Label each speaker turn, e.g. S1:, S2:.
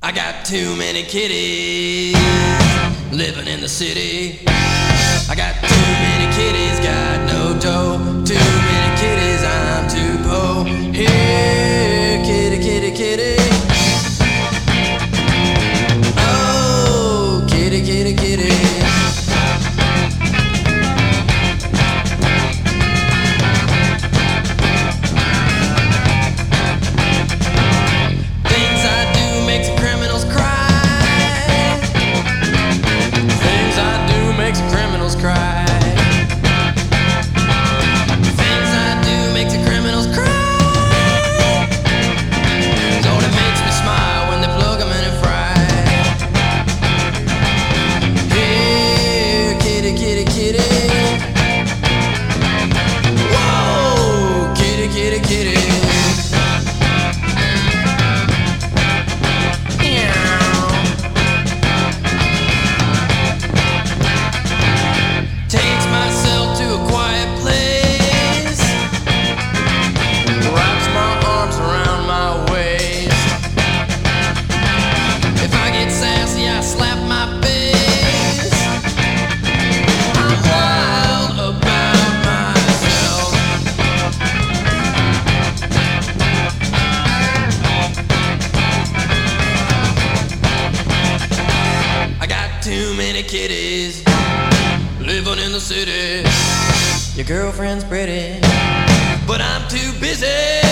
S1: I got too many kitties living in the city. I got too many kitties, got no dough. Too many kitties, I'm too poor. Here, kitty, kitty, kitty. Oh, kitty, kitty, kitty. Too many kitties living in the city. Your girlfriend's pretty, but I'm too busy.